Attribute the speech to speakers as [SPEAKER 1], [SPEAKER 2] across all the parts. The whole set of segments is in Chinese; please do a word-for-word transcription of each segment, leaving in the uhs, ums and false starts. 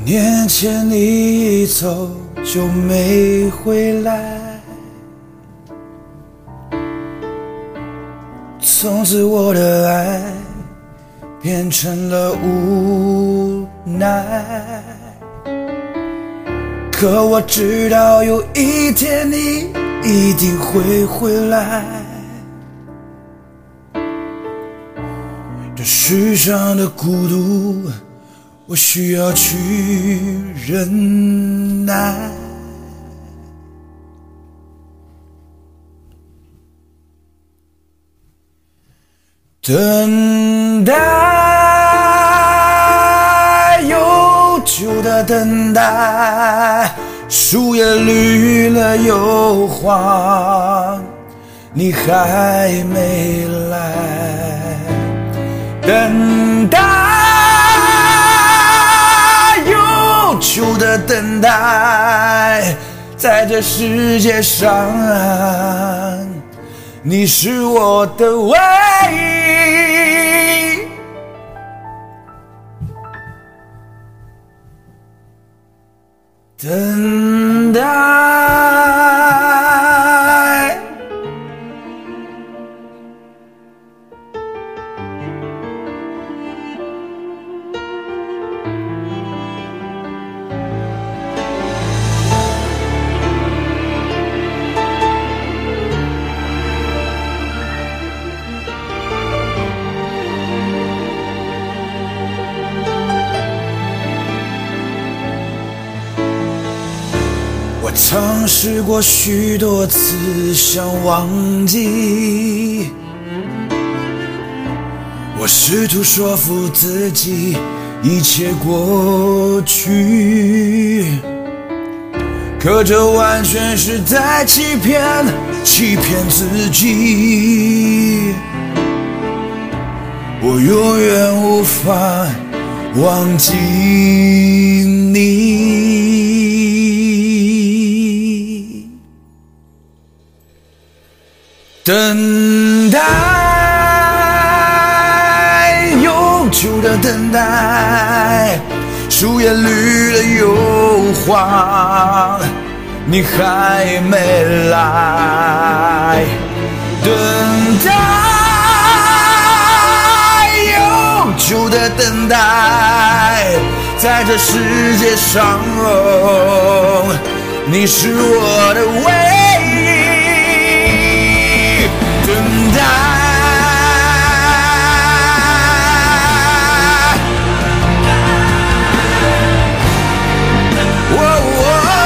[SPEAKER 1] 年前你一走就没回来，从此我的爱变成了无奈。可我知道有一天你一定会回来，这世上的孤独我需要去忍耐。等待，悠久的等待，树叶绿了又黄，你还没来。等待，悠久的等待，在这世界上，你是我的唯一。等待，我尝试过许多次想忘记，我试图说服自己一切过去，可这完全是在欺骗，欺骗自己。我永远无法忘记你。等待，悠久的等待，树叶绿了又黄，你还没来。等待，悠久的等待，在这世界上，哦，你是我的唯一。等待，哦哦，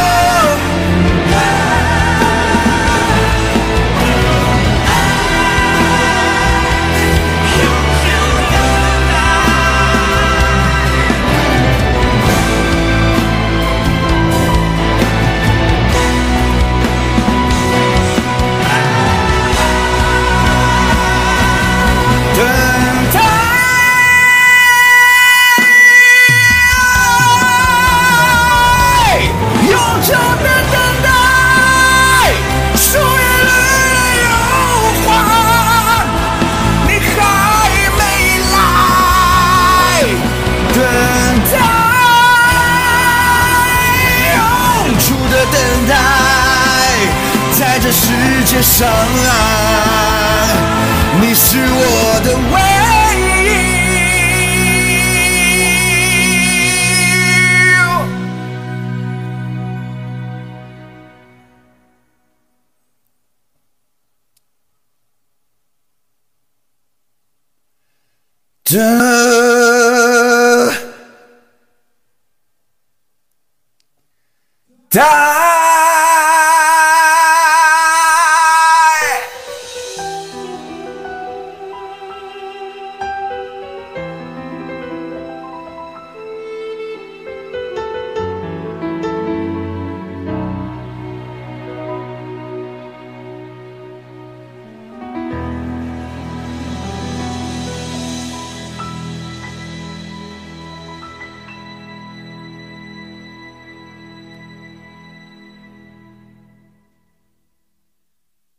[SPEAKER 1] 在这世界上，你是我的唯一。等待。